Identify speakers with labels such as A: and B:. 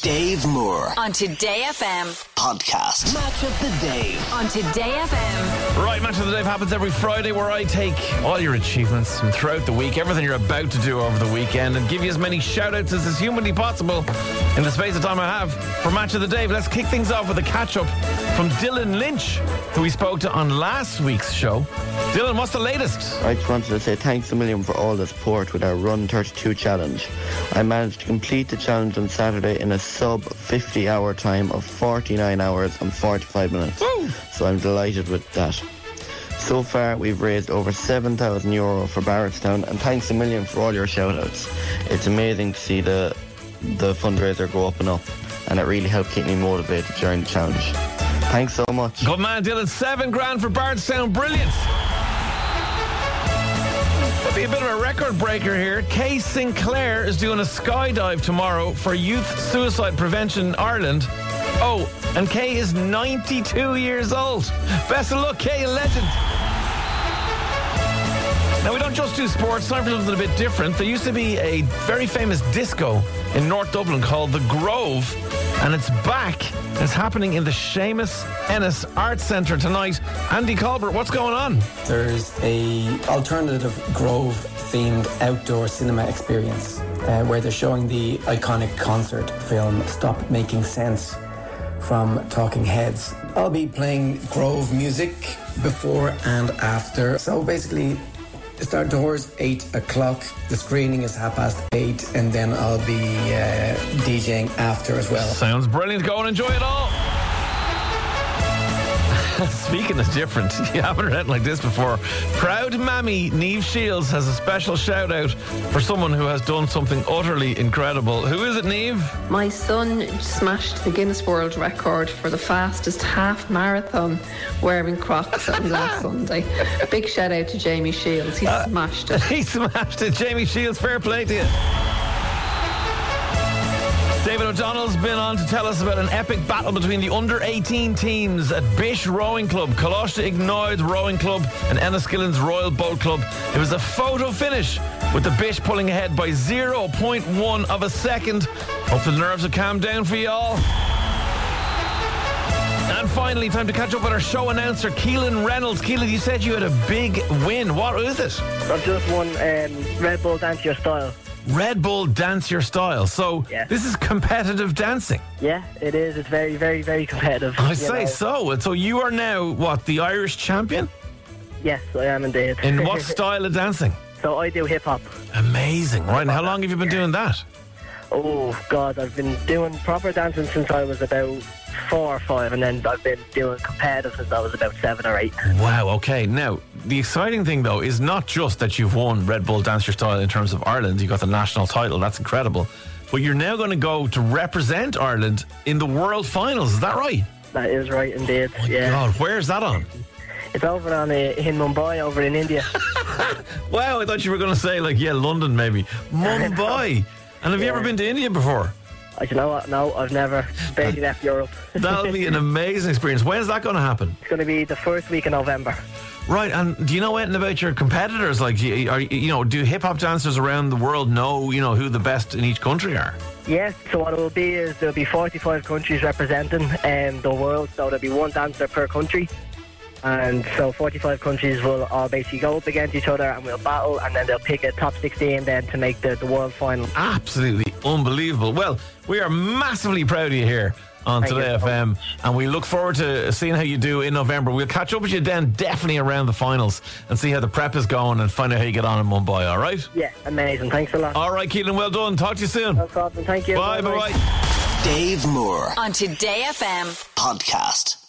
A: Dave Moore
B: on Today FM.
A: podcast. Match of the Day.
B: On Today FM.
C: Right, Match of the Day happens every Friday, where I take all your achievements from throughout the week, everything you're about to do over the weekend, and give you as many shout-outs as is humanly possible in the space of time I have for Match of the Day. But let's kick things off with a catch-up from Dylan Lynch, who we spoke to on last week's show. Dylan, what's the latest?
D: I just wanted to say thanks a million for all the support with our Run 32 challenge. I managed to complete the challenge on Saturday in a sub 50-hour time of 49 hours and 45 minutes.
C: Woo!
D: So I'm delighted with that. So far, we've raised over €7,000 for Barrettstown, and thanks a million for all your shout-outs. It's amazing to see the fundraiser go up and up, and it really helped keep me motivated during the challenge. Thanks so much.
C: Good man, Dylan. $7,000 for Barrettstown. Brilliant. Could be a bit of a record breaker here. Kay Sinclair is doing a skydive tomorrow for Youth Suicide Prevention Ireland. Oh, and Kay is 92 years old. Best of luck, Kay, a legend. Now, we don't just do sports. Time for something a bit different. There used to be a very famous disco in North Dublin called The Grove, and it's back. It's happening in the Seamus Ennis Arts Centre tonight. Andy Colbert, what's going on?
E: There's a alternative Grove-themed outdoor cinema experience where they're showing the iconic concert film Stop Making Sense from Talking Heads. I'll be playing Grove music before and after. So basically, the start doors 8 o'clock. The screening is 8:30, and then I'll be DJing after as well.
C: Sounds brilliant. Go and enjoy it all. Speaking of different, you haven't read it like this before. Proud Mammy Niamh Shields has a special shout out for someone who has done something utterly incredible. Who is it, Niamh?
F: My son smashed the Guinness World Record for the fastest half marathon wearing Crocs on last Sunday. Big shout out to Jamie Shields. He smashed it.
C: He smashed it. Jamie Shields, fair play to you. David O'Donnell's been on to tell us about an epic battle between the under-18 teams at Bish Rowing Club, Coláiste Ignoid Rowing Club and Enniskillen's Royal Boat Club. It was a photo finish with the Bish pulling ahead by 0.1 of a second. Hope the nerves have calmed down for you all. And finally, time to catch up with our show announcer, Keelan Reynolds. Keelan, you said you had a big win. What is it?
G: I've just won Red Bull Dance Your Style.
C: Red Bull Dance Your Style. So This is competitive dancing.
G: Yeah, it is. It's very, very, very competitive.
C: I say so. So you are now, what, the Irish champion?
G: Yes, I am indeed.
C: In what style of dancing?
G: So I do hip-hop.
C: Amazing. Right, and how long have you been doing that?
G: Oh, God, I've been doing proper dancing since I was about 4 or 5, and then I've been doing competitive since I was about 7 or 8.
C: Wow, okay. Now, the exciting thing, though, is not just that you've won Red Bull Dance Your Style in terms of Ireland. You got the national title. That's incredible. But you're now going to go to represent Ireland in the World Finals. Is that right?
G: That is right, indeed.
C: Oh, my God. Where's that on?
G: It's over on in Mumbai, over in India.
C: Wow, I thought you were going to say, London, maybe. Mumbai. And have you ever been to India before?
G: You know what? No, I've never. Barely left Europe.
C: That'll be an amazing experience. When's that going to happen?
G: It's going to be the first week in November.
C: Right, and do you know anything about your competitors? Do hip-hop dancers around the world know, who the best in each country are?
G: Yes, so what it will be is there'll be 45 countries representing the world, so there'll be one dancer per country. And so 45 countries will all basically go up against each other and we'll battle, and then they'll pick a top 16 then to make the world final.
C: Absolutely unbelievable. Well, we are massively proud of you here on Today FM, and we look forward to seeing how you do in November. We'll catch up with you then, definitely around the finals, and see how the prep is going and find out how you get on in Mumbai, all right?
G: Yeah, amazing. Thanks a lot.
C: All right, Keelan, well done. Talk to you soon.
G: No problem. Thank you.
C: Bye.
A: Dave Moore
B: on Today FM
A: podcast.